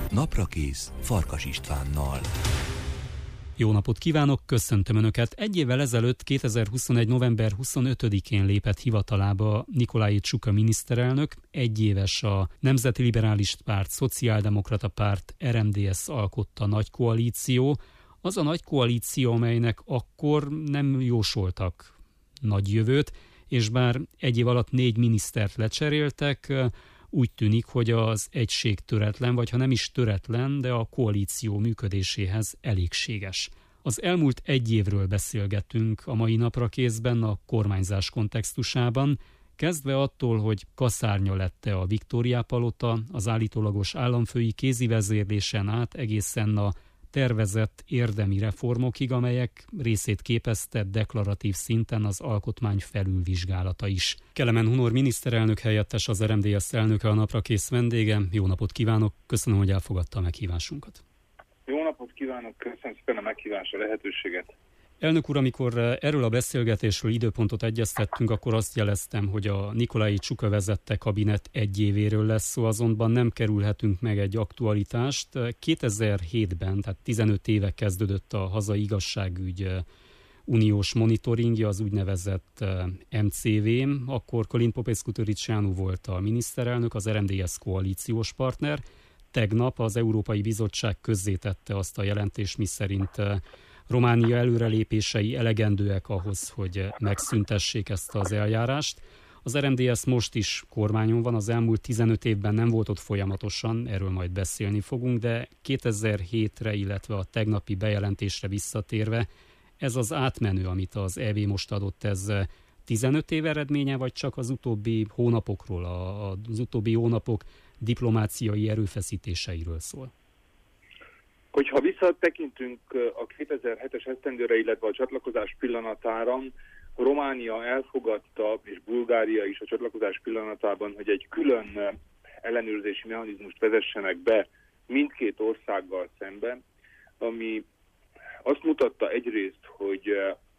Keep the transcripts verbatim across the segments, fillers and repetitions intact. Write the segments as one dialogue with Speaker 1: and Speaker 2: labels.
Speaker 1: Naprakész Farkas Istvánnal.
Speaker 2: Jó napot kívánok, köszöntöm Önöket! Egy évvel ezelőtt, kétezer-huszonegy. november huszonötödikén lépett hivatalba Nikolai Csuka miniszterelnök, egyéves a Nemzeti Liberális Párt, Szociáldemokrata Párt, er em dé es alkotta nagy koalíció. Az a nagy koalíció, amelynek akkor nem jósoltak nagy jövőt, és bár egy év alatt négy minisztert lecseréltek, úgy tűnik, hogy az egység töretlen, vagy ha nem is töretlen, de a koalíció működéséhez elégséges. Az elmúlt egy évről beszélgetünk a mai Naprakészben a kormányzás kontextusában, kezdve attól, hogy kaszárnya lett-e a Viktória-palota, az állítólagos államfői kézivezérlésen át egészen a tervezett érdemi reformokig, amelyek részét képezte deklaratív szinten az alkotmány felülvizsgálata is. Kelemen Hunor miniszterelnök helyettes, az er em dé es elnöke, a Naprakész vendége. Jó napot kívánok, köszönöm, hogy elfogadta a meghívásunkat.
Speaker 3: Jó napot kívánok, köszönöm szépen a meghívásra, lehetőséget.
Speaker 2: Elnök úr, amikor erről a beszélgetésről időpontot egyeztettünk, akkor azt jeleztem, hogy a Nikolai Csuka vezette kabinet egy évéről lesz szó, azonban nem kerülhetünk meg egy aktualitást. kétezer-hétben, tehát tizenöt éve kezdődött a hazai igazságügy uniós monitoringja, az úgynevezett em cé vé. Akkor Călin Popescu-Tăriceanu volt a miniszterelnök, az er em dé es koalíciós partner. Tegnap az Európai Bizottság közzétette azt a jelentést, miszerint Románia előrelépései elegendőek ahhoz, hogy megszüntessék ezt az eljárást. Az er em dé es most is kormányon van, az elmúlt tizenöt évben nem volt ott folyamatosan, erről majd beszélni fogunk, de kétezer-hétre, illetve a tegnapi bejelentésre visszatérve, ez az átmenő, amit az é vé most adott, ez tizenöt év eredménye, vagy csak az utóbbi hónapokról, az utóbbi hónapok diplomáciai erőfeszítéseiről szól?
Speaker 3: Hogyha visszatekintünk a kétezer-hetes esztendőre, illetve a csatlakozás pillanatára, Románia elfogadta, és Bulgária is a csatlakozás pillanatában, hogy egy külön ellenőrzési mechanizmust vezessenek be mindkét országgal szemben, ami azt mutatta egyrészt, hogy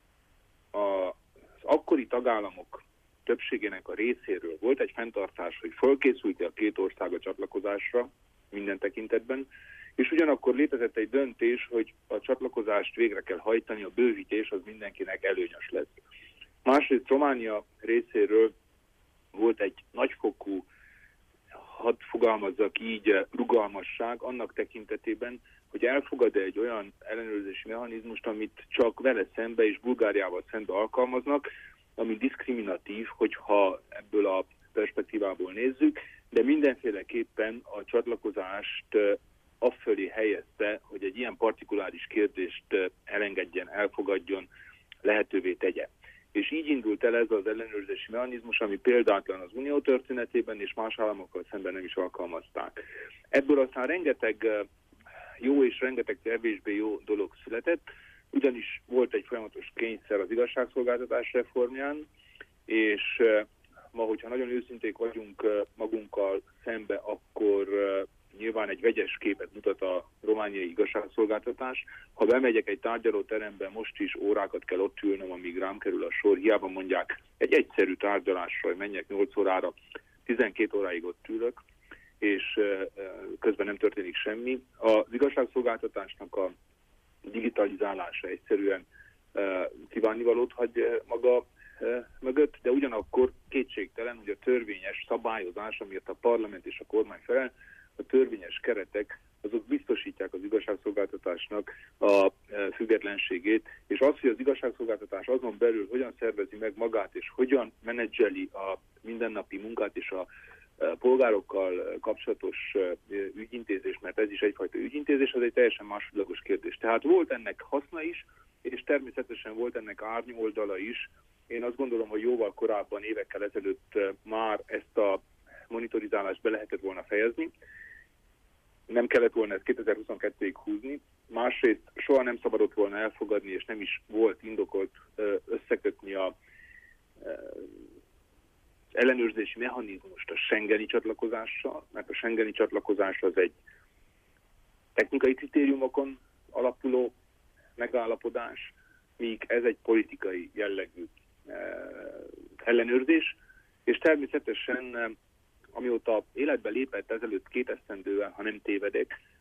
Speaker 3: az akkori tagállamok többségének a részéről volt egy fenntartás, hogy fölkészült a két ország a csatlakozásra minden tekintetben, és ugyanakkor létezett egy döntés, hogy a csatlakozást végre kell hajtani, a bővítés az mindenkinek előnyös lesz. Másrészt Románia részéről volt egy nagyfokú, hadd fogalmazzak így, rugalmasság annak tekintetében, hogy elfogad-e egy olyan ellenőrzési mechanizmust, amit csak vele szembe és Bulgáriával szembe alkalmaznak, ami diszkriminatív, hogyha ebből a perspektívából nézzük, de mindenféleképpen a csatlakozást afölé helyezte, hogy egy ilyen partikuláris kérdést elengedjen, elfogadjon, lehetővé tegye. És így indult el ez az ellenőrzési mechanizmus, ami példátlan az unió történetében, és más államokkal szemben nem is alkalmazták. Ebből aztán rengeteg jó és rengeteg kevésbé jó dolog született, ugyanis volt egy folyamatos kényszer az igazságszolgáltatás reformján, és ma, hogyha nagyon őszinték vagyunk magunkkal szembe, akkor nyilván egy vegyes képet mutat a romániai igazságszolgáltatás. Ha bemegyek egy tárgyalóterembe, most is órákat kell ott ülnöm, amíg rám kerül a sor. Hiába mondják egy egyszerű tárgyalásra, hogy menjek nyolc órára, tizenkét óráig ott ülök, és közben nem történik semmi. Az igazságszolgáltatásnak a digitalizálása egyszerűen kívánnivalót hagy maga mögött, de ugyanakkor kétségtelen, hogy a törvényes szabályozás, amiért a parlament és a kormány felel, a törvényes keretek, azok biztosítják az igazságszolgáltatásnak a függetlenségét, és az, hogy az igazságszolgáltatás azon belül hogyan szervezi meg magát, és hogyan menedzseli a mindennapi munkát és a polgárokkal kapcsolatos ügyintézés, mert ez is egyfajta ügyintézés, az egy teljesen másodlagos kérdés. Tehát volt ennek haszna is, és természetesen volt ennek árnyoldala is. Én azt gondolom, hogy jóval korábban, évekkel ezelőtt már ezt a monitorizálást be lehetett volna fejezni. Nem kellett volna ezt kétezer-huszonkettőig húzni. Másrészt soha nem szabadott volna elfogadni, és nem is volt indokolt összekötni a ellenőrzési mechanizmust a schengeni csatlakozással, mert a schengeni csatlakozás az egy technikai kritériumokon alapuló megállapodás, míg ez egy politikai jellegű ellenőrzés, és természetesen amióta életbe lépett ezelőtt két esztendővel, ha nem tévedek,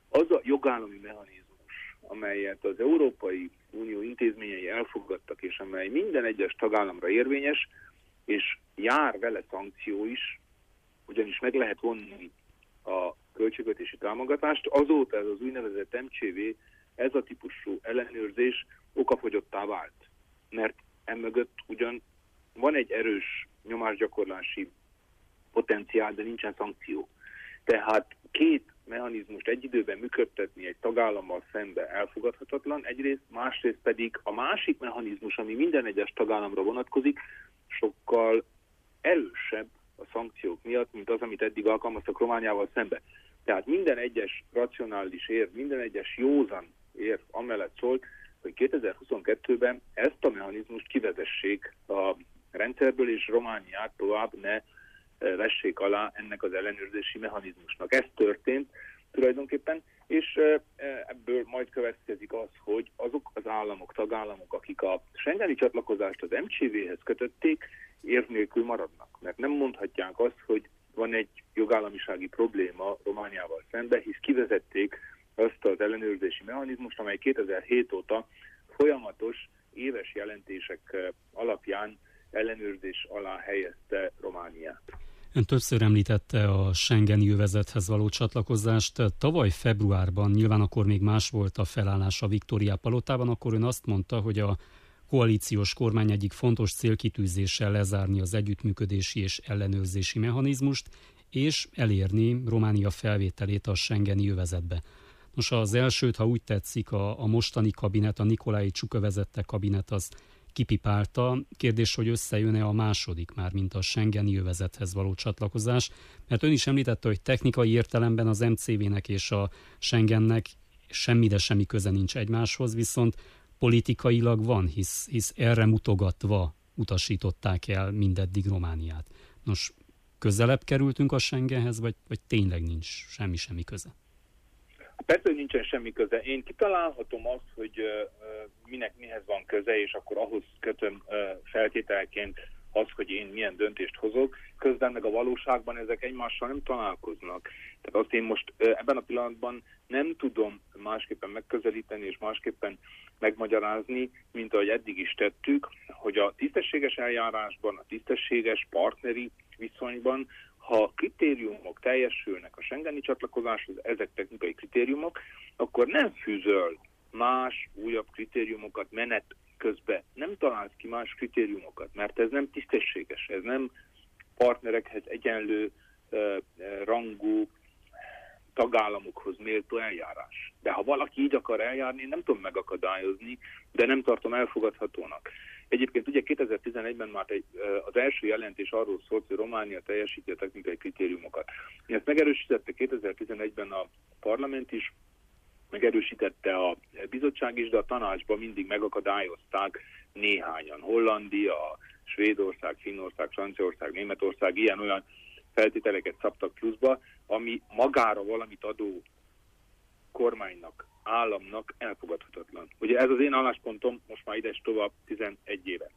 Speaker 3: az a jogállami mechanizmus, amelyet az Európai Unió intézményei elfogadtak, és amely minden egyes tagállamra érvényes, és jár vele szankció is, ugyanis meg lehet vonni a költségvetési támogatást, azóta ez az úgynevezett em cé vé, ez a típusú ellenőrzés okafogyottá vált. Mert emögött ugyan van egy erős nyomásgyakorlási potenciál, de nincsen szankció. Tehát két mechanizmust egy időben működtetni egy tagállammal szembe elfogadhatatlan, egyrészt, másrészt pedig a másik mechanizmus, ami minden egyes tagállamra vonatkozik, sokkal erősebb a szankciók miatt, mint az, amit eddig alkalmaztak Romániával szembe. Tehát minden egyes racionális érv, minden egyes józan érv amellett szólt, hogy kétezer-huszonkettőben ezt a mechanizmust kivezessék a rendszerből, és Romániát tovább ne vessék alá ennek az ellenőrzési mechanizmusnak. Ez történt tulajdonképpen, és ebből majd következik az, hogy azok az államok, tagállamok, akik a schengeni csatlakozást az em cé véhez kötötték, érv nélkül maradnak. Mert nem mondhatják azt, hogy van egy jogállamisági probléma Romániával szemben, hisz kivezették azt az ellenőrzési mechanizmust, amely kétezer-hét óta folyamatos éves jelentések alapján ellenőrzés alá helyezte Romániát.
Speaker 2: Ön többször említette a schengeni övezethez való csatlakozást. Tavaly februárban, nyilván akkor még más volt a felállás a Victoria palotában, akkor ön azt mondta, hogy a koalíciós kormány egyik fontos célkitűzéssel lezárni az együttműködési és ellenőrzési mechanizmust, és elérni Románia felvételét a schengeni övezetbe. Nos, az elsőt, ha úgy tetszik, a, a mostani kabinet, a Nicolae Ciucă vezette kabinet, az kipipálta. Kérdés, hogy összejön-e a második már, mint a schengeni övezethez való csatlakozás, mert ön is említette, hogy technikai értelemben az em cé vének és a Schengennek semmi, de semmi köze nincs egymáshoz, viszont politikailag van, hisz, hisz erre mutogatva utasították el mindeddig Romániát. Nos, közelebb kerültünk a Schengenhez, vagy, vagy tényleg nincs semmi-semmi köze?
Speaker 3: Persze, hogy nincsen semmi köze. Én kitalálhatom azt, hogy uh, minek mihez van köze, és akkor ahhoz kötöm uh, feltételként az, hogy én milyen döntést hozok. Közben meg a valóságban ezek egymással nem találkoznak. Tehát azt én most uh, ebben a pillanatban nem tudom másképpen megközelíteni és másképpen megmagyarázni, mint ahogy eddig is tettük, hogy a tisztességes eljárásban, a tisztességes partneri viszonyban, ha kritériumok teljesülnek a schengeni csatlakozáshoz, ezek technikai kritériumok, akkor nem fűzöl más, újabb kritériumokat menet közben. Nem találsz ki más kritériumokat, mert ez nem tisztességes, ez nem partnerekhez egyenlő uh, rangú tagállamokhoz méltó eljárás. De ha valaki így akar eljárni, nem tudom megakadályozni, de nem tartom elfogadhatónak. Egyébként ugye kétezer-tizenegyben már egy, az első jelentés arról szólt, hogy Románia teljesíti a technikai kritériumokat. Ezt megerősítette kétezer-tizenegyben a parlament is, megerősítette a bizottság is, de a tanácsban mindig megakadályozták néhányan. Hollandia, Svédország, Finnország, Franciaország, Németország ilyen-olyan feltételeket szabtak pluszba, ami magára valamit adó kormánynak, államnak elfogadhatatlan. Ugye ez az én álláspontom most már ide tovább tizenegy éve.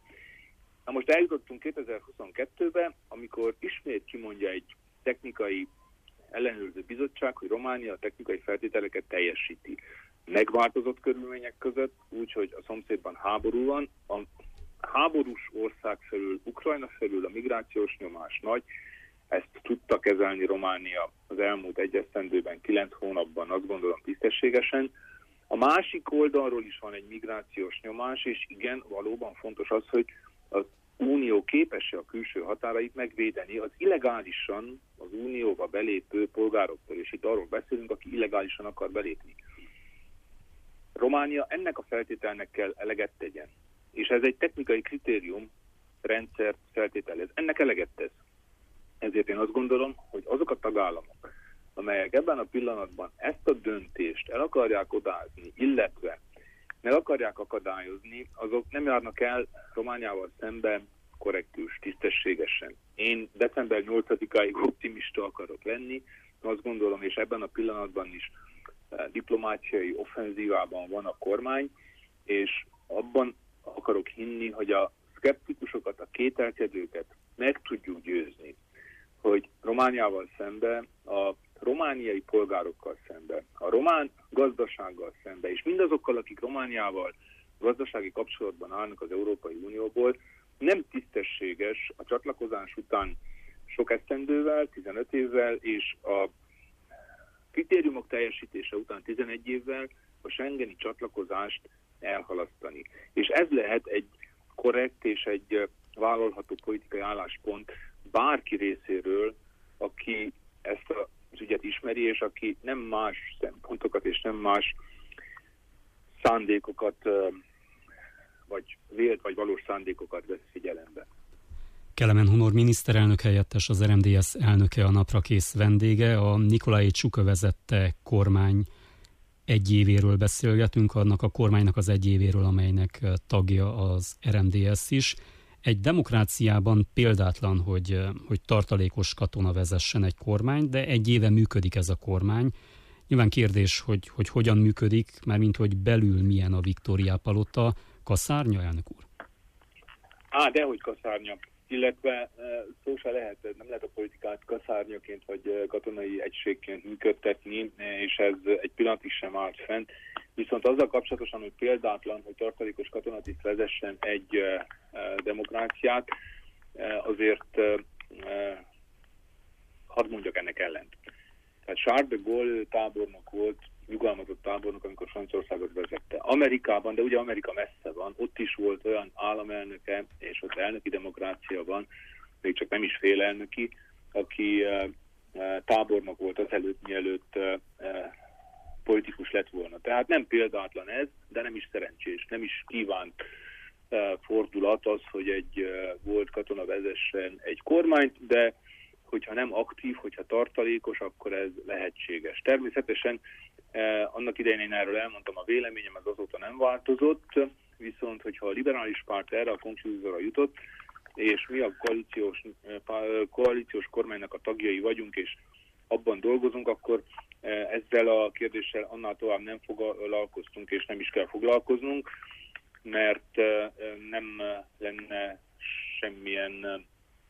Speaker 3: Na most eljutottunk kétezer-huszonkettőbe, amikor ismét kimondja egy technikai ellenőrző bizottság, hogy Románia a technikai feltételeket teljesíti. Megváltozott körülmények között, úgyhogy a szomszédban háború van, a háborús ország felül, Ukrajna felül a migrációs nyomás nagy, ezt tudta kezelni Románia az elmúlt egy esztendőben, kilenc hónapban, azt gondolom tisztességesen. A másik oldalról is van egy migrációs nyomás, és igen, valóban fontos az, hogy az Unió képes-e a külső határait megvédeni az illegálisan az Unióba belépő polgároktól, és itt arról beszélünk, aki illegálisan akar belépni. Románia ennek a feltételnek kell eleget tegyen, és ez egy technikai kritérium rendszer feltételez. Ennek eleget tesz. Ezért én azt gondolom, hogy azok a tagállamok, amelyek ebben a pillanatban ezt a döntést el akarják odázni, illetve meg akarják akadályozni, azok nem járnak el Romániával szemben korrektűs, tisztességesen. Én december nyolcadikáig optimista akarok lenni, azt gondolom, és ebben a pillanatban is diplomáciai offenzívában van a kormány, és abban akarok hinni, hogy a szkeptikusokat, a kételkedőket meg tudjuk győzni, hogy Romániával szemben a romániai polgárokkal szemben, a román gazdasággal szemben, és mindazokkal, akik Romániával gazdasági kapcsolatban állnak az Európai Unióból, nem tisztességes a csatlakozás után sok esztendővel, tizenöt évvel, és a kritériumok teljesítése után tizenegy évvel a schengeni csatlakozást elhalasztani. És ez lehet egy korrekt és egy vállalható politikai álláspont bárki részéről, aki ezt az ügyet ismeri, és aki nem más szempontokat és nem más szándékokat, vagy vélt vagy valós szándékokat vesz figyelembe.
Speaker 2: Kelemen Hunor miniszterelnök helyettes, az er em dé es elnöke, a napra kész vendége. A Nicolae Ciucă vezette kormány egy évéről beszélgetünk, annak a kormánynak az egy évéről, amelynek tagja az er em dé es is. Egy demokráciában példátlan, hogy, hogy tartalékos katona vezessen egy kormány, de egy éve működik ez a kormány. Nyilván kérdés, hogy, hogy hogyan működik, mármint hogy belül milyen a Victoria palota. Kaszárnya, elnök úr?
Speaker 3: Á, dehogy kaszárnya. Illetve szó se lehet, nem lehet a politikát kaszárnyaként vagy katonai egységként működtetni, és ez egy pillanatig sem állt fent. Viszont azzal kapcsolatosan, hogy példátlan, hogy tartalékos katonatiszt vezessen egy demokráciát, azért hadd mondjak ennek ellent. Tehát Charles de Gaulle tábornok volt, nyugalmazott tábornok, amikor Franciaországot vezette. Amerikában, de ugye Amerika messze van, ott is volt olyan államelnöke, és ott elnöki demokrácia van, még csak nem is félelnöki, aki uh, uh, tábornok volt azelőtt, mielőtt uh, uh, politikus lett volna. Tehát nem példátlan ez, de nem is szerencsés, nem is kívánt uh, fordulat az, hogy egy uh, volt katona vezessen egy kormányt, de hogyha nem aktív, hogyha tartalékos, akkor ez lehetséges. Természetesen eh, annak idején én erről elmondtam a véleményem, ez azóta nem változott, viszont hogyha a liberális párt erre a konklúzióra jutott, és mi a koalíciós, koalíciós kormánynak a tagjai vagyunk, és abban dolgozunk, akkor eh, ezzel a kérdéssel annál tovább nem foglalkoztunk, és nem is kell foglalkoznunk, mert eh, nem lenne semmilyen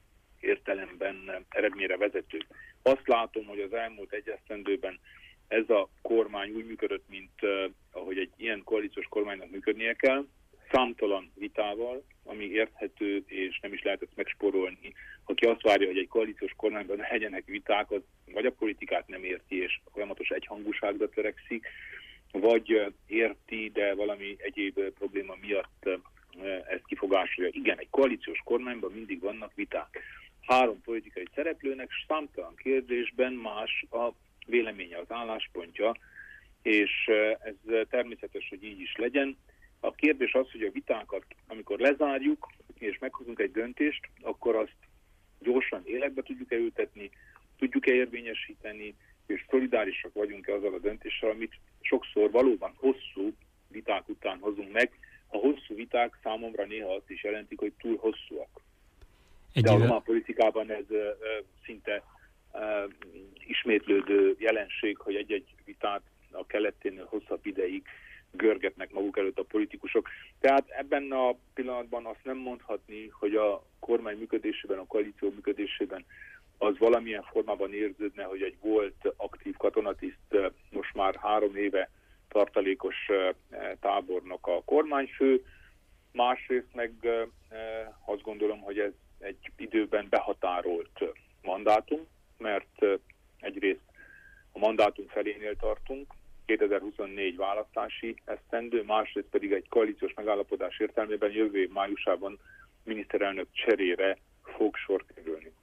Speaker 3: értelemben eredményre vezető. Azt látom, hogy az elmúlt egy esztendőben ez a kormány úgy működött, mint uh, ahogy egy ilyen koalíciós kormánynak működnie kell, számtalan vitával, ami érthető, és nem is lehet ezt megspórolni. Aki azt várja, hogy egy koalíciós kormányban ne legyenek viták, az vagy a politikát nem érti, és folyamatos egyhangúságra törekszik, vagy uh, érti, de valami egyéb uh, probléma miatt uh, ezt kifogásolja. Igen, egy koalíciós kormányban mindig vannak viták. Három politikai szereplőnek számtalan kérdésben más a véleménye, az álláspontja, és ez természetes, hogy így is legyen. A kérdés az, hogy a vitákat, amikor lezárjuk, és meghozunk egy döntést, akkor azt gyorsan életbe tudjuk-e ültetni, tudjuk-e érvényesíteni, és szolidárisak vagyunk-e azzal a döntéssel, amit sokszor valóban hosszú viták után hozunk meg. A hosszú viták számomra néha azt is jelentik, hogy túl hosszúak. Egy De a román politikában ez uh, szinte uh, ismétlődő jelenség, hogy egy-egy vitát a kelleténél hosszabb ideig görgetnek maguk előtt a politikusok. Tehát ebben a pillanatban azt nem mondhatni, hogy a kormány működésében, a koalíció működésében az valamilyen formában érződne, hogy egy volt aktív katonatiszt most már három éve tartalékos tábornok a kormányfő. Másrészt meg azt gondolom, hogy ez egy időben behatárolt mandátum, mert egyrészt a mandátum felénél tartunk, kétezer-huszonnégy választási esztendő, másrészt pedig egy koalíciós megállapodás értelmében jövő év májusában miniszterelnök cserére fog sor kerülni.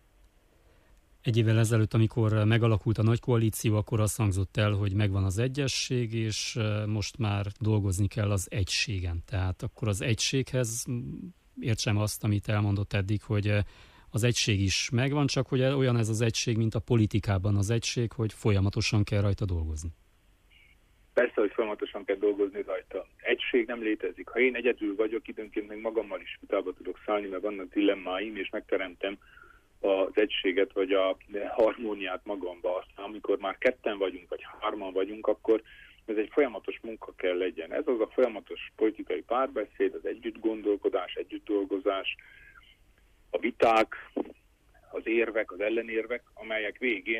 Speaker 2: Egy évvel ezelőtt, amikor megalakult a nagy koalíció, akkor azt hangzott el, hogy megvan az egyesség, és most már dolgozni kell az egységen. Tehát akkor az egységhez értsem azt, amit elmondott eddig, hogy az egység is megvan, csak hogy olyan ez az egység, mint a politikában az egység, hogy folyamatosan kell rajta dolgozni.
Speaker 3: Persze, hogy folyamatosan kell dolgozni rajta. Egység nem létezik. Ha én egyedül vagyok, időnként még magammal is vitába tudok szállni, mert vannak dilemmáim, és megteremtem az egységet, vagy a harmóniát magamba. Aztán amikor már ketten vagyunk, vagy hárman vagyunk, akkor ez egy folyamatos munka kell legyen. Ez az a folyamatos politikai párbeszéd, az együtt gondolkodás, együtt dolgozás, a viták, az érvek, az ellenérvek, amelyek végén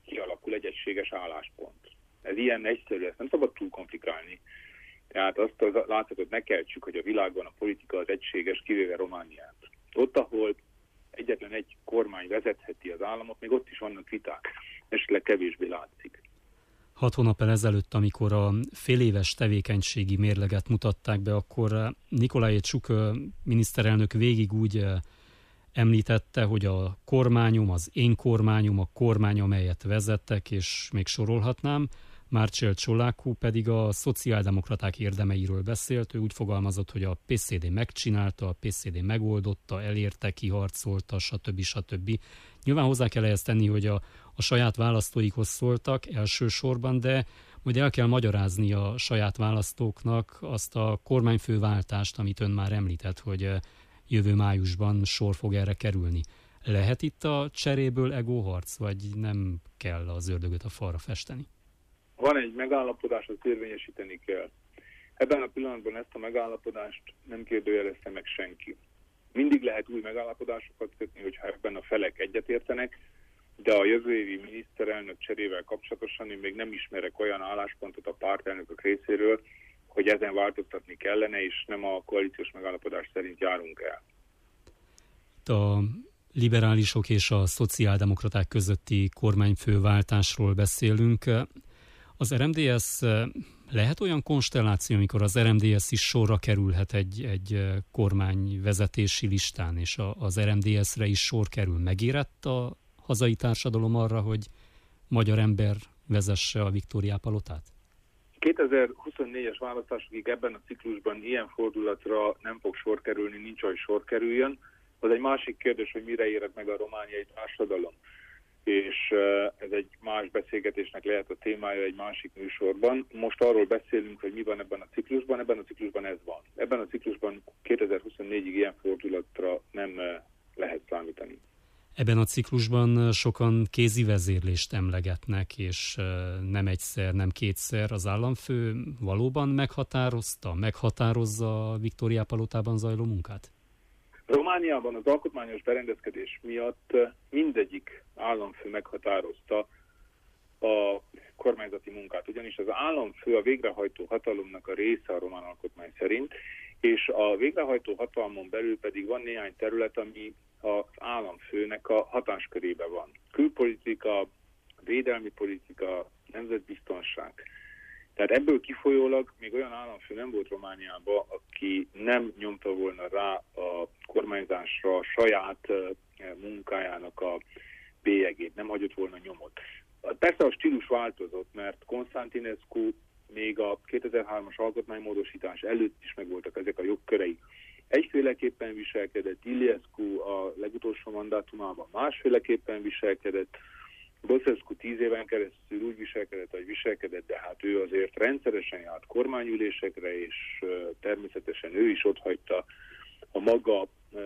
Speaker 3: kialakul egy egységes álláspont. Ez ilyen egyszerű, ezt nem szabad túl komplikálni. Tehát azt az látszatot ne keltsük, hogy a világban a politika az egységes, kivéve Romániát. Ott, ahol egyetlen egy kormány vezetheti az államot, még ott is vannak viták. Esetleg kevésbé látszik.
Speaker 2: Hat hónappal ezelőtt, amikor a féléves tevékenységi mérleget mutatták be, akkor Nicolae Ciuc miniszterelnök végig úgy említette, hogy a kormányom, az én kormányom, a kormány, amelyet vezettek, és még sorolhatnám. Marcel Ciolacu pedig a szociáldemokraták érdemeiről beszélt. Ő úgy fogalmazott, hogy a pé cé dé megcsinálta, a pé cé dé megoldotta, elérte, kiharcolta, stb. stb. Nyilván hozzá kell ehhez tenni, hogy a, a saját választóikhoz szóltak elsősorban, de majd el kell magyarázni a saját választóknak azt a kormányfőváltást, amit ön már említett, hogy jövő májusban sor fog erre kerülni. Lehet itt a cseréből egóharc, vagy nem kell az ördögöt a falra festeni?
Speaker 3: Van egy megállapodás, azt érvényesíteni kell. Ebben a pillanatban ezt a megállapodást nem kérdőjelezte meg senki. Mindig lehet új megállapodásokat kötni, hogyha ebben a felek egyetértenek, de a jövő évi miniszterelnök cserével kapcsolatosan én még nem ismerek olyan álláspontot a pártelnökök részéről, hogy ezen változtatni kellene, és nem a koalíciós megállapodás szerint járunk el.
Speaker 2: A liberálisok és a szociáldemokraták közötti kormányfőváltásról beszélünk. Az er em dé es lehet olyan konstelláció, amikor az er em dé es is sorra kerülhet egy, egy kormányvezetési listán, és a, az er em dé esre is sor kerül. Megérett a hazai társadalom arra, hogy magyar ember vezesse a Viktóriá-palotát?
Speaker 3: kétezer-huszonnégyes választásokig ebben a ciklusban ilyen fordulatra nem fog sor kerülni, nincs, hogy sor kerüljön. Az egy másik kérdés, hogy mire éred meg a romániai társadalom. És ez egy más beszélgetésnek lehet a témája egy másik műsorban. Most arról beszélünk, hogy mi van ebben a ciklusban, ebben a ciklusban ez van. Ebben a ciklusban kétezer-huszonnégyig ilyen fordulatra nem lehet számítani.
Speaker 2: Ebben a ciklusban sokan kézi vezérlést emlegetnek, és nem egyszer, nem kétszer. Az államfő valóban meghatározta, meghatározza a Viktóriá-palotában zajló munkát?
Speaker 3: Romániában az alkotmányos berendezkedés miatt mindegyik államfő meghatározta a kormányzati munkát, ugyanis az államfő a végrehajtó hatalomnak a része a román alkotmány szerint, és a végrehajtó hatalmon belül pedig van néhány terület, ami az államfőnek a hatáskörében van. Külpolitika, védelmi politika, nemzetbiztonság. Tehát ebből kifolyólag még olyan államfő nem volt Romániában, aki nem nyomta volna rá a kormányzásra a saját munkájának a bélyegét, nem hagyott volna nyomot. Persze a stílus változott, mert Constantinescu még a kétezer-hármas alkotmánymódosítás előtt is megvoltak ezek a jogkörei. Egyféleképpen viselkedett, Iliescu a legutolsó mandátumában másféleképpen viselkedett, Băsescu tíz éven keresztül úgy viselkedett, hogy viselkedett, de hát ő azért rendszeresen járt kormányülésekre, és természetesen ő is otthagyta a maga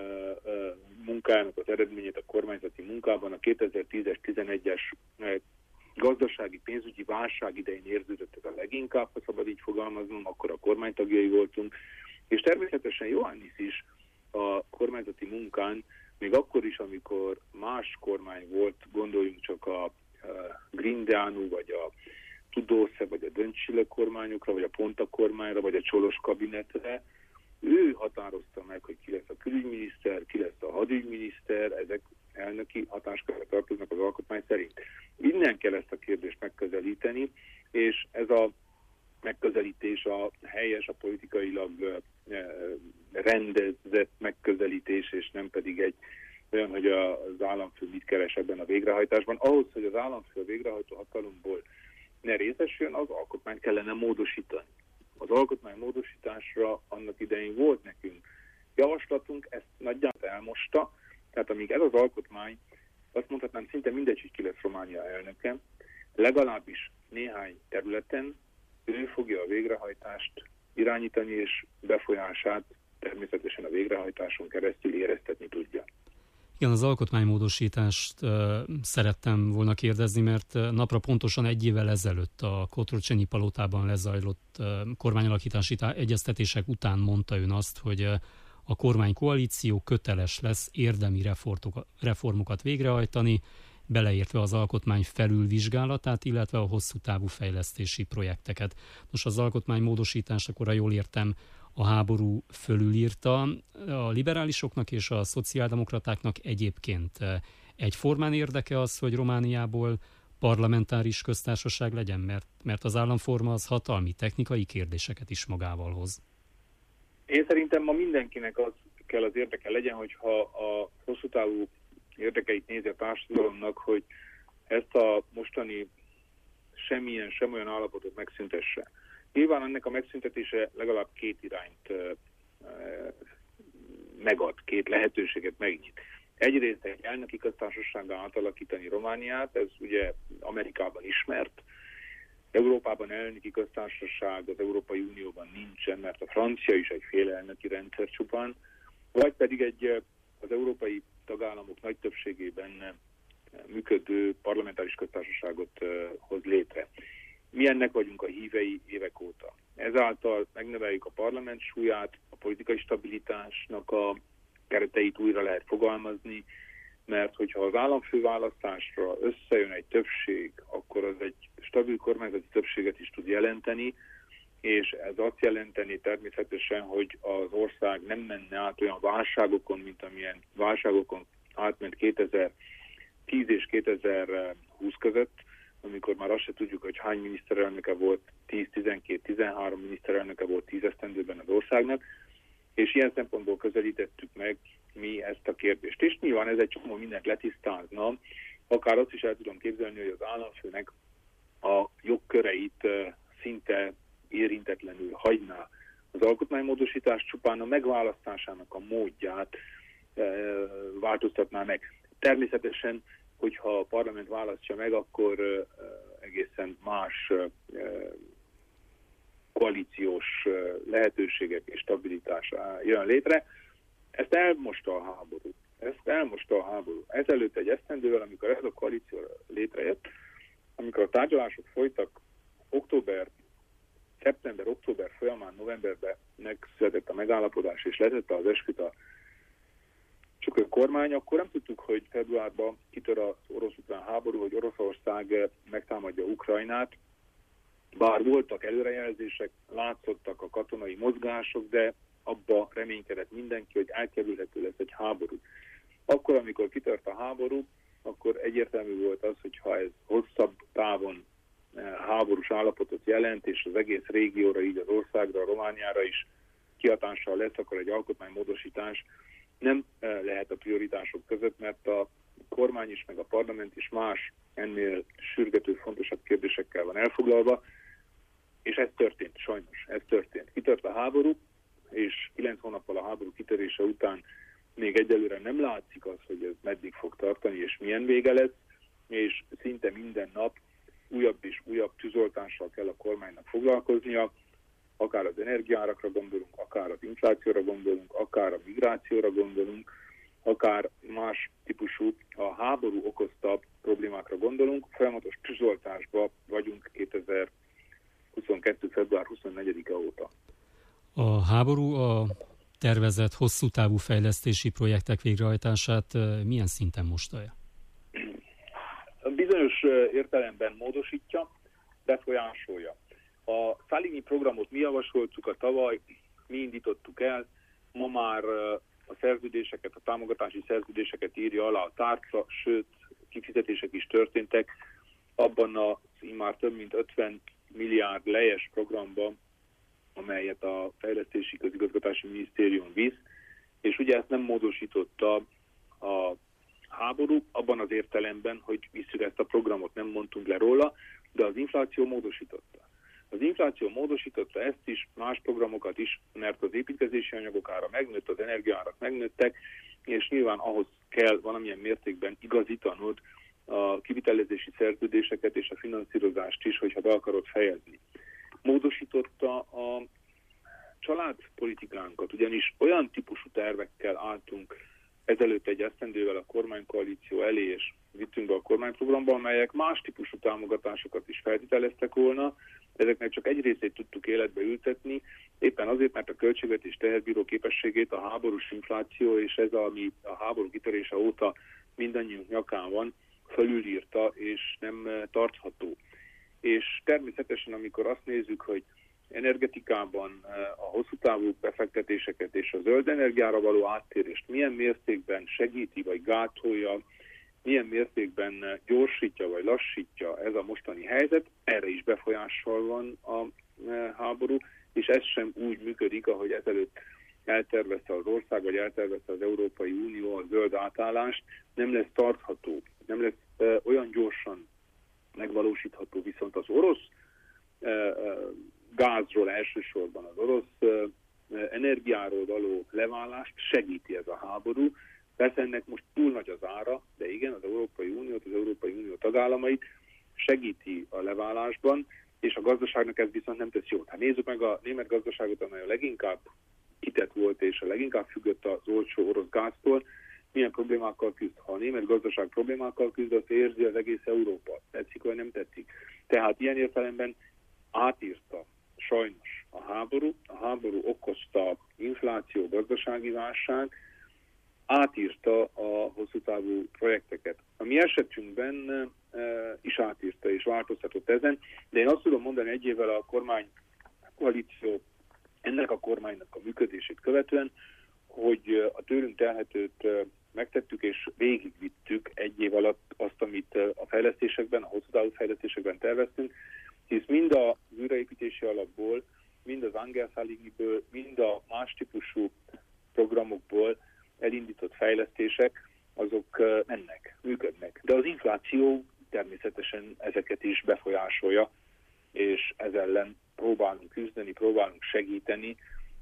Speaker 3: munkájának az eredményét a kormányzati munkában. A kétezer-tízes, tizenegyes gazdasági, pénzügyi válság idején érződött ez a leginkább, ha szabad így fogalmaznom, akkor a kormánytagjai voltunk, és természetesen Iohannis is a kormányzati munkán, még akkor is, amikor más kormány volt, gondoljunk csak a Grindeanu, vagy a Tudose, vagy a Döncsile kormányokra, vagy a Ponta kormányra, vagy a Csolos kabinetre, ő határozta meg, hogy ki lesz a külügyminiszter, ki lesz a hadügyminiszter, ezek elnöki hatáskörre tartoznak az alkotmány szerint. Innen kell ezt a kérdést megközelíteni, és ez a megközelítés a helyes, a politikailag rendezett megközelítés, és nem pedig egy olyan, hogy az államfő mit keres ebben a végrehajtásban. Ahhoz, hogy az államfő a végrehajtó hatalomból ne részesüljön, az alkotmányt kellene módosítani. Az alkotmány módosításra annak idején volt nekünk javaslatunk, ezt nagyjából elmosta, tehát amíg ez az alkotmány, azt mondhatnám szinte mindegy, hogy ki lesz Románia elnöke, legalábbis néhány területen ő fogja a végrehajtást irányítani, és befolyását természetesen a végrehajtáson keresztül éreztetni tudja.
Speaker 2: Igen, az alkotmánymódosítást uh, szerettem volna kérdezni, mert napra pontosan egy évvel ezelőtt a Cotroceni palotában lezajlott uh, kormányalakítási egyeztetések után mondta ön azt, hogy uh, a kormánykoalíció köteles lesz érdemi reformokat végrehajtani, beleértve az alkotmány felülvizsgálatát, illetve a hosszú távú fejlesztési projekteket. Most az alkotmány módosítás, akkor ha jól értem, a háború fölülírta. A liberálisoknak és a szociáldemokratáknak egyébként egyformán érdeke az, hogy Romániából parlamentáris köztársaság legyen, mert, mert az államforma az hatalmi, technikai kérdéseket is magával hoz.
Speaker 3: Én szerintem ma mindenkinek az kell az érdeke legyen, hogyha a hosszú távú érdekeit nézi a társadalomnak, hogy ezt a mostani semmilyen, sem olyan állapotot megszüntesse. Nyilván ennek a megszüntetése legalább két irányt e, e, megad, két lehetőséget megnyit. Egyrészt egy elnöki köztársasággá átalakítani Romániát, ez ugye Amerikában ismert. Európában elnöki köztársaság az Európai Unióban nincsen, mert a francia is egy féle elnöki rendszer csupán, vagy pedig egy az európai tagállamok nagy többségében működő parlamentáris köztársaságot hoz létre. Mi ennek vagyunk a hívei évek óta. Ezáltal megnöveljük a parlament súlyát, a politikai stabilitásnak a kereteit újra lehet fogalmazni, mert hogyha az államfőválasztásra összejön egy többség, akkor az egy stabil kormányzati többséget is tud jelenteni, és ez azt jelenteni természetesen, hogy az ország nem menne át olyan válságokon, mint amilyen válságokon átment kétezer-tíz és kétezer-húsz között, amikor már azt se tudjuk, hogy hány miniszterelnöke volt, tíz, tizenkét, tizenhárom miniszterelnöke volt tíz esztendőben az országnak, és ilyen szempontból közelítettük meg mi ezt a kérdést. És nyilván ez egy csomó mindent letisztázna, akár azt is el tudom képzelni, hogy az államfőnek a jogköreit szinte érintetlenül hagyná az alkotmánymódosítás, csupán a megválasztásának a módját e, változtatná meg. Természetesen, hogyha a parlament választja meg, akkor e, egészen más e, koalíciós e, lehetőségek és stabilitás jön létre. Ezt elmosta a háború. Ezt elmosta a háború. Ezelőtt egy esztendővel, amikor ez a koalíció létrejött, amikor a tárgyalások folytak október szeptember-október folyamán, novemberben megszületett a megállapodás, és letette az esküt a csukő kormány, akkor nem tudtuk, hogy februárban kitör az orosz-ukrán háború, hogy Oroszország megtámadja Ukrajnát. Bár voltak előrejelzések, látszottak a katonai mozgások, de abba reménykedett mindenki, hogy elkerülhető lesz egy háború. Akkor, amikor kitört a háború, akkor egyértelmű volt az, hogy ha ez hosszabb távon háborús állapotot jelent, és az egész régióra, így az országra, a Romániára is kihatással lesz, akkor egy alkotmánymódosítás nem lehet a prioritások között, mert a kormány is, meg a parlament is más, ennél sürgető, fontosabb kérdésekkel van elfoglalva, és ez történt, sajnos, ez történt. Kitört a háború, és kilenc hónappal a háború kitörése után még egyelőre nem látszik az, hogy ez meddig fog tartani, és milyen vége lesz, és szinte minden nap újabb és újabb tűzoltással kell a kormánynak foglalkoznia, akár az energiárakra gondolunk, akár az inflációra gondolunk, akár a migrációra gondolunk, akár más típusú, a háború okozta problémákra gondolunk. Folyamatos tűzoltásba vagyunk kétezer-huszonkettő. február huszonnegyedike óta.
Speaker 2: A háború a tervezett hosszú távú fejlesztési projektek végrehajtását milyen szinten mostalja?
Speaker 3: Bizonyos értelemben módosítja, befolyásolja. A Salini programot mi javasoltuk a tavaly, mi indítottuk el, ma már a szerződéseket, a támogatási szerződéseket írja alá a tárca, sőt, kifizetések is történtek abban az immár több mint ötven milliárd lejes programban, amelyet a Fejlesztési Közigazgatási Minisztérium visz, és ugye ezt nem módosította a háború, abban az értelemben, hogy visszük ezt a programot, nem mondtunk le róla, de az infláció módosította. Az infláció módosította ezt is, más programokat is, mert az építkezési anyagok ára megnőtt, az energiaárak megnőttek, és nyilván ahhoz kell valamilyen mértékben igazítanod a kivitelezési szerződéseket és a finanszírozást is, hogyha be akarod fejezni. Módosította a családpolitikánkat, ugyanis olyan típusú tervekkel álltunk ezelőtt egy esztendővel a kormánykoalíció elé, és vittünk be a kormányprogramba, amelyek más típusú támogatásokat is feltételeztek volna. Ezeknek csak egy részét tudtuk életbe ültetni, éppen azért, mert a költségvetés teherbíró képességét a háborús infláció, és ez, ami a háború kitörése óta mindannyiunk nyakán van, fölülírta, és nem tartható. És természetesen, amikor azt nézzük, hogy energetikában a hosszú távú befektetéseket és a zöld energiára való áttérést milyen mértékben segíti vagy gátolja, milyen mértékben gyorsítja vagy lassítja ez a mostani helyzet, erre is befolyással van a háború, és ez sem úgy működik, ahogy ezelőtt eltervezte az ország, vagy eltervezte az Európai Unió a zöld átállást, nem lesz tartható, nem lesz e, olyan gyorsan megvalósítható, viszont az orosz e, e, gázról elsősorban, az orosz e, energiáról való leválást segíti ez a háború. Persze ennek most túl nagy az ára, de igen, az Európai Uniót, az Európai Unió tagállamait segíti a leválásban, és a gazdaságnak ez viszont nem tesz jót. Hát nézzük meg a német gazdaságot, amely a leginkább kitett volt, és a leginkább függött az olcsó orosz gáztól, milyen problémákkal küzd. Ha a német gazdaság problémákkal küzd, azt érzi az egész Európa. Tetszik vagy nem tetszik. Tehát ilyen értelemben átírta sajnos a háború, a háború okozta infláció, gazdasági válság, átírta a hosszú távú projekteket. A mi esetünkben e, is átírta és változtatott ezen, de én azt tudom mondani egy évvel a kormánykoalíció ennek a kormánynak a működését követően, hogy a tőlünk telhetőt megtettük és végigvittük egy év alatt azt, amit a fejlesztésekben, a hosszú távú fejlesztésekben terveztünk, hisz mind a újraépítési alapból, mind az Angelszáligből, mind a más típusú programokból elindított fejlesztések, azok mennek, működnek. De az infláció természetesen ezeket is befolyásolja, és ez ellen próbálunk küzdeni, próbálunk segíteni,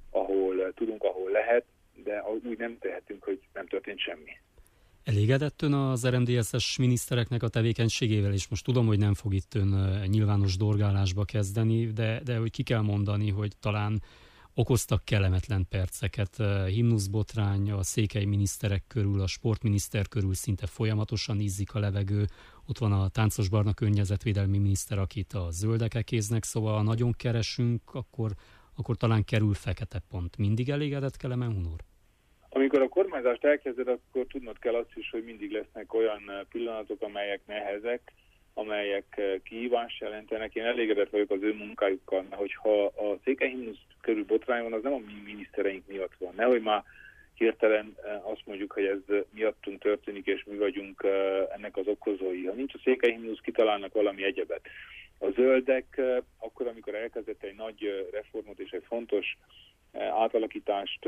Speaker 3: ahol tudunk, ahol lehet, de úgy nem tehetünk, hogy nem történt semmi.
Speaker 2: Elégedett ön az er em dé es-es minisztereknek a tevékenységével, és most tudom, hogy nem fog itt ön nyilvános dorgálásba kezdeni, de, de hogy ki kell mondani, hogy talán okoztak kellemetlen perceket. Himnuszbotrány a székely miniszterek körül, a sportminiszter körül szinte folyamatosan ízzik a levegő. Ott van a Táncos Barna környezetvédelmi miniszter, akit a zöldek ekéznek, szóval ha nagyon keresünk, akkor, akkor talán kerül fekete pont. Mindig elégedett Kelemen Hunor?
Speaker 3: Amikor a kormányzást elkezded, akkor tudnod kell azt is, hogy mindig lesznek olyan pillanatok, amelyek nehezek, amelyek kihívást jelentenek. Én elégedett vagyok az ő munkájukkal, mert hogyha a Székely Himnusz körül botrány van, az nem a mi minisztereink miatt van. Nehogy már hirtelen azt mondjuk, hogy ez miattunk történik, és mi vagyunk ennek az okozói. Ha nincs a Székely Himnusz, kitalálnak valami egyebet. A zöldek akkor, amikor elkezdett egy nagy reformot és egy fontos átalakítást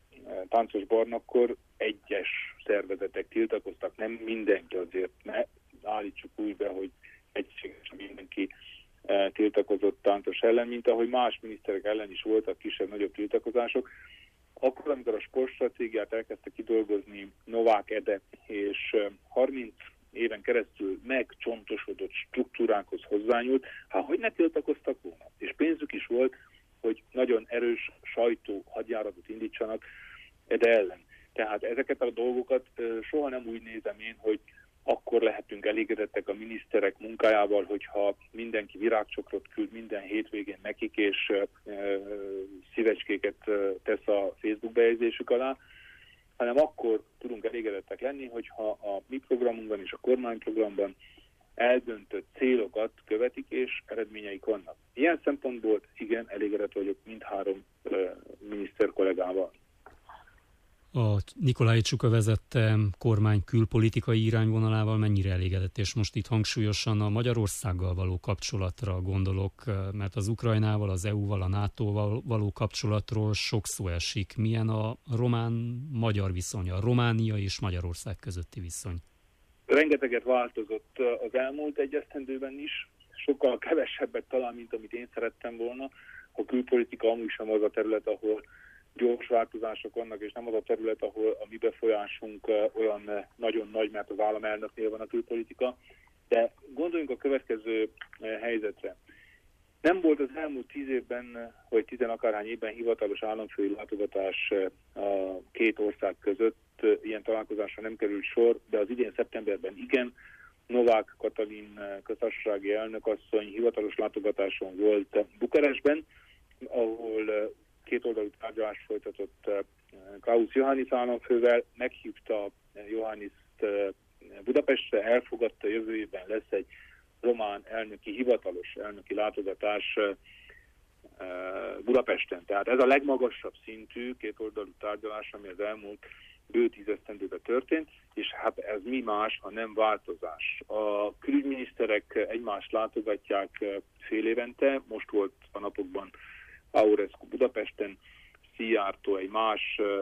Speaker 3: Táncos Barna, akkor egyes szervezetek tiltakoztak, nem mindenki, azért ne állítsuk úgy be, hogy egységesen mindenki tiltakozott Táncos ellen, mint ahogy más miniszterek ellen is voltak kisebb-nagyobb tiltakozások. Akkor, amikor a sportstratégiát elkezdte kidolgozni Novák Ede, és harminc éven keresztül megcsontosodott struktúrákhoz hozzányúlt, hát hogy ne tiltakoztak volna? És pénzük is volt, hogy nagyon erős sajtó hadjáratot indítsanak Ede ellen. Tehát ezeket a dolgokat soha nem úgy nézem én, hogy akkor lehetünk elégedettek a miniszterek munkájával, hogyha mindenki virágcsokrot küld minden hétvégén nekik, és e, e, szívecskéket tesz a Facebook bejegyzésük alá, hanem akkor tudunk elégedettek lenni, hogyha a mi programunkban és a kormányprogramban eldöntött célokat követik, és eredményeik vannak. Ilyen szempontból igen, elégedett vagyok mindhárom e, miniszter kollégával.
Speaker 2: A Nikolai Csuka vezette kormány külpolitikai irányvonalával mennyire elégedett, és most itt hangsúlyosan a Magyarországgal való kapcsolatra gondolok, mert az Ukrajnával, az é u-val, a nátóval való kapcsolatról sok szó esik. Milyen a román-magyar viszony, a Románia és Magyarország közötti viszony?
Speaker 3: Rengeteget változott az elmúlt egy esztendőben is, sokkal kevesebbet talán, mint amit én szerettem volna. A külpolitika amúgy sem az a terület, ahol gyors változások vannak, és nem az a terület, ahol a mi befolyásunk olyan nagyon nagy, mert az államelnöknél van a külpolitika. De gondoljunk a következő helyzetre. Nem volt az elmúlt tíz évben, vagy tizenakárhány évben hivatalos államfői látogatás a két ország között. Ilyen találkozásra nem került sor, de az idén szeptemberben igen. Novák Katalin köztársasági elnökasszony hivatalos látogatáson volt Bukarestben, ahol kétoldalú tárgyalást folytatott Klaus Iohannis államfővel, meghívta Iohanniszt Budapestre, elfogadta, jövő évben lesz egy román elnöki, hivatalos elnöki látogatás Budapesten. Tehát ez a legmagasabb szintű kétoldalú tárgyalás, ami az elmúlt bő tíz esztendőben történt, és hát ez mi más, ha nem változás. A külügyminiszterek egymást látogatják fél évente, most volt a napokban Aurescu Budapesten, Szijjártó egy más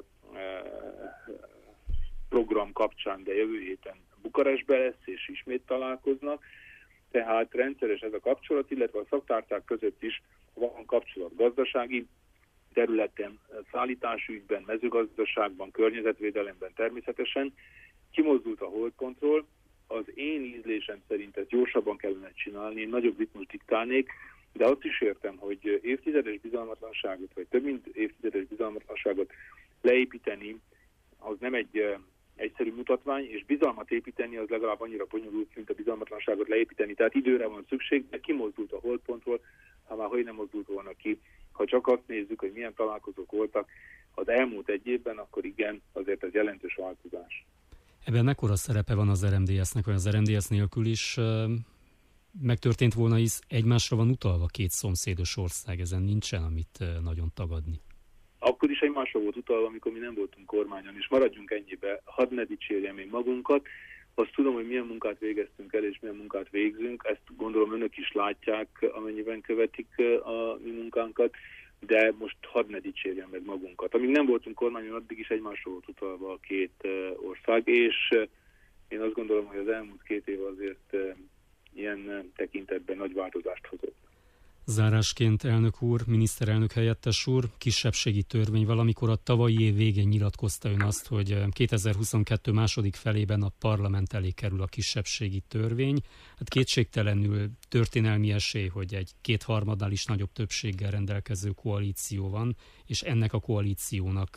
Speaker 3: program kapcsán, de jövő héten Bukarestben lesz, és ismét találkoznak. Tehát rendszeres ez a kapcsolat, illetve a szaktárcák között is van kapcsolat gazdasági területen, szállításügyben, mezőgazdaságban, környezetvédelemben természetesen. Kimozdult a holdpontról, az én ízlésem szerint ezt gyorsabban kellene csinálni, én nagyobb ritmust diktálnék, de azt is értem, hogy évtizedes bizalmatlanságot, vagy több mint évtizedes bizalmatlanságot leépíteni, az nem egy egyszerű mutatvány, és bizalmat építeni az legalább annyira bonyolult, mint a bizalmatlanságot leépíteni. Tehát időre van szükség, de kimozdult a holdpontról, ha már hogy nem mozdult volna ki. Ha csak azt nézzük, hogy milyen találkozók voltak az elmúlt egy évben, akkor igen, azért ez jelentős változás.
Speaker 2: Ebben mekkora szerepe van az er em dé es-nek, vagy az er em dé es nélkül is megtörtént volna, hisz egymásra van utalva két szomszédos ország, ezen nincsen, amit nagyon tagadni.
Speaker 3: Akkor is egymásra volt utalva, amikor mi nem voltunk kormányon, és maradjunk ennyibe, hadd ne dicsérjem én magunkat. Azt tudom, hogy milyen munkát végeztünk el, és milyen munkát végzünk, ezt gondolom önök is látják, amennyiben követik a mi munkánkat, de most hadd ne dicsérjem meg magunkat. Amíg nem voltunk kormányon, addig is egymásra volt utalva a két ország, és én azt gondolom, hogy az elmúlt két év azért ilyen tekintetben nagy változást hozott.
Speaker 2: Zárásként, elnök úr, miniszterelnök helyettes úr, kisebbségi törvény, valamikor a tavalyi év végén nyilatkozta ön azt, hogy kétezer-huszonkettő második felében a parlament elé kerül a kisebbségi törvény. Hát kétségtelenül történelmi esély, hogy egy kétharmadnál is nagyobb többséggel rendelkező koalíció van, és ennek a koalíciónak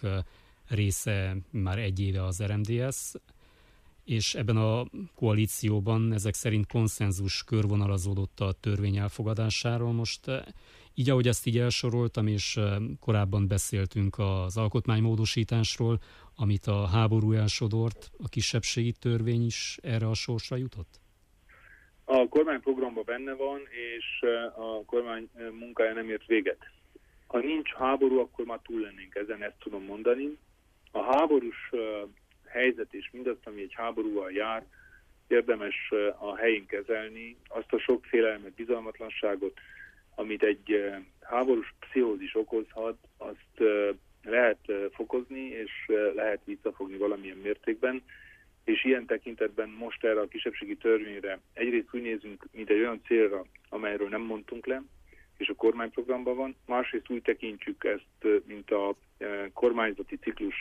Speaker 2: része már egy éve az er em dé es, és ebben a koalícióban ezek szerint konszenzus körvonalazódott a törvény elfogadásáról. Most így, ahogy ezt így elsoroltam, és korábban beszéltünk az alkotmánymódosításról, amit a háború elsodort, a kisebbségi törvény is erre a sorsra jutott?
Speaker 3: A kormányprogramban benne van, és a kormány munkája nem ért véget. Ha nincs háború, akkor már túl lennénk ezen, ezt tudom mondani. A háborús helyzet és mindazt, ami egy háborúval jár, érdemes a helyén kezelni, azt a sok félelmet, bizalmatlanságot, amit egy háborús pszichózis okozhat, azt lehet fokozni, és lehet visszafogni valamilyen mértékben, és ilyen tekintetben most erre a kisebbségi törvényre egyrészt úgy nézünk, mint egy olyan célra, amelyről nem mondtunk le, és a kormányprogramban van, másrészt úgy tekintjük ezt, mint a kormányzati ciklus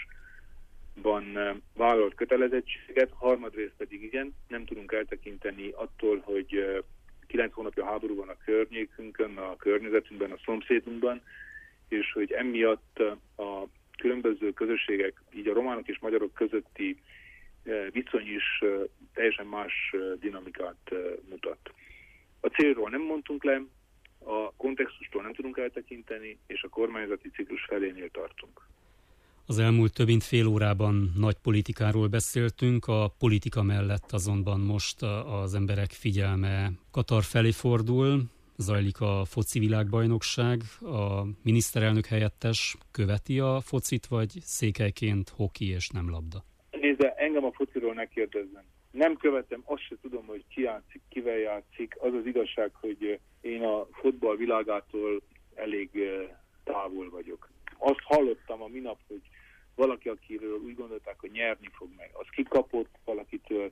Speaker 3: van vállalt kötelezettséget, harmadrészt pedig igen, nem tudunk eltekinteni attól, hogy kilenc hónapja háború van a környékünkön, a környezetünkben, a szomszédunkban, és hogy emiatt a különböző közösségek, így a románok és magyarok közötti viszony is teljesen más dinamikát mutat. A célról nem mondtunk le, a kontextustól nem tudunk eltekinteni, és a kormányzati ciklus felénél tartunk.
Speaker 2: Az elmúlt több mint fél órában nagy politikáról beszéltünk, a politika mellett azonban most az emberek figyelme Katar felé fordul, zajlik a foci világbajnokság, a miniszterelnök helyettes követi a focit, vagy székelyként hoki és nem labda?
Speaker 3: Nézze, engem a fociról ne kérdezzen. Nem követem, azt se tudom, hogy ki játszik, kivel játszik. Az az igazság, hogy én a fotball világától elég távol vagyok. Azt hallottam a minap, hogy valaki, akiről úgy gondolták, hogy nyerni fog meg, az kikapott, valakitől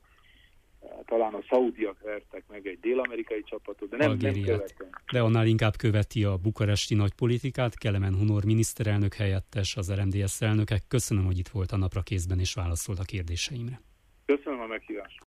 Speaker 3: talán a szaudiak vertek meg egy dél-amerikai csapatot, de nem, nem követem.
Speaker 2: De annál inkább követi a bukaresti nagypolitikát. Kelemen Hunor miniszterelnök helyettes, az er em dé es elnöke. Köszönöm, hogy itt volt a Naprakészben és válaszolt a kérdéseimre.
Speaker 3: Köszönöm a meghívást.